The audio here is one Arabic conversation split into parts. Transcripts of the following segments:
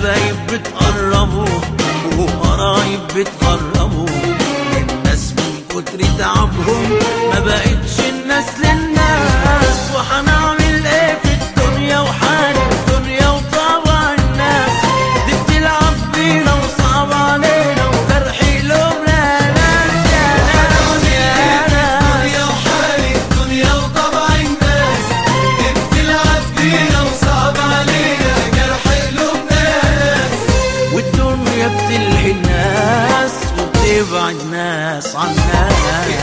حبايب بتقربوا وقرايب بتقربوا، الناس من كتر تعبهم ما بقتش الناس للناس. وحنعمل ايه في الدنيا وحال الدنيا وطبع الناس دي بتلعب بينا وصعب علينا وجرح قلوبنا ناس. يا ناس يا ناس وحال الدنيا وطبع الناس دي بتلعب بينا وصعب علينا جرح قلوبنا ناس. والدنيا بتلهي الناس وبتبعد ناس عن ناس.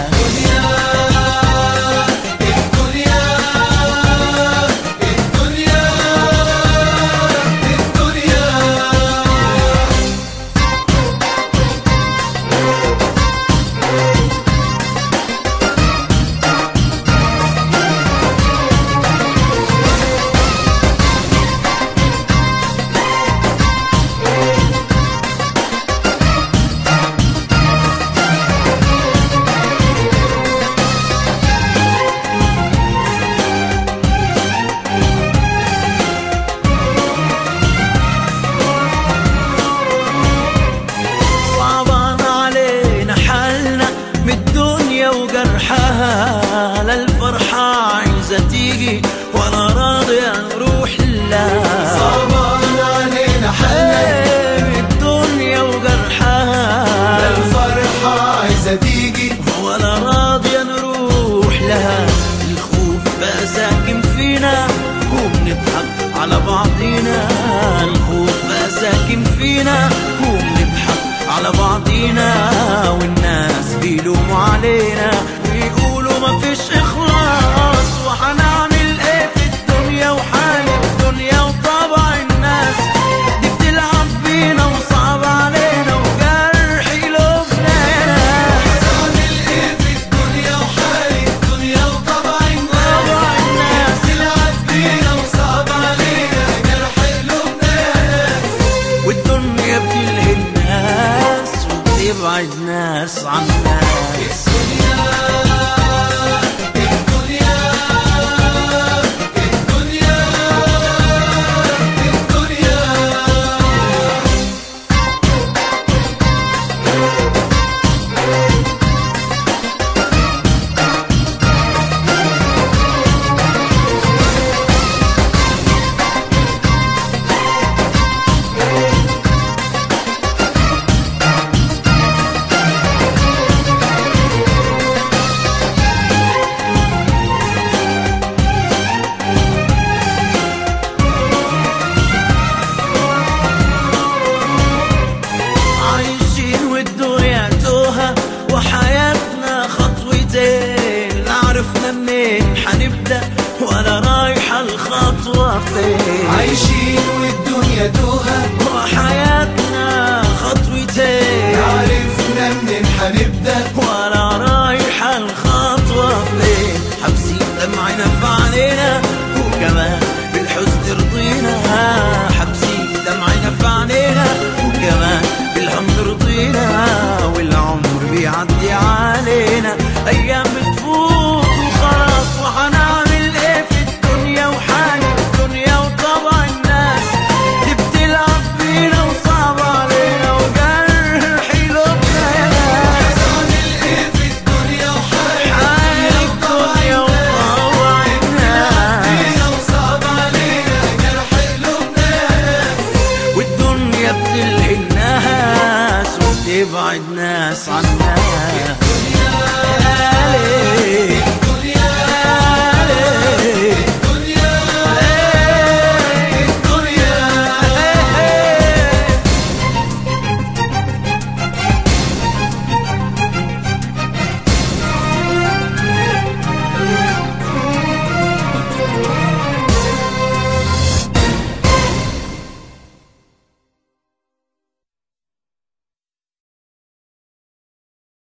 وجرحها لا الفرحة عايزة تيجي ولا راضية نروح لها. صعبان علينا حالنا الدنيا وجرحها لا الفرحة عايزة تيجي ولا راضية نروح لها. الخوف بقى ساكن فينا وبنضحك على بعضينا، الخوف بقى ساكن فينا وبنضحك على بعضينا. والناس بيلوموا علينا ويقولوا مفيش إخلاص. وحنعمل ايه في الدنيا وحال الدنيا وطبع الناس دي بتلعب بينا وصعب علينا وجرح قلوبنا. هنعمل ايه في الدنيا وحال الدنيا وطبع الناس بتلعب بينا وصعب علينا جرح قلوبنا. والدنيا بتلهي الناس وبتبعد ناس عن ناس. وحياتنا خطوتين لا عرفنا منين حنبدأ ولا رايحة الخطوة فين. عايشين والدنيا توها وحياتنا خطوتين لا عرفنا منين حنبدأ ولا رايحة الخطوة فين. حابسين دمعنا في عينينا وكمان بالحزن رضينا، حابسين دمعنا في عينينا وكمان بالهم رضينا. والعمر بيعدي علينا ايام بتفوت وخلاص. وحنعمل ايه في الدنيا وحال الدنيا وطبع الناس دي بتلعب بينا وصعب علينا وجرح قلوبنا. يا ناس هنعمل ايه في الدنيا وحال الدنيا وطبع الناس وصعب علينا جرح قلوبنا. والدنيا بتلهي الناس وبتبعد ناس عن ناس.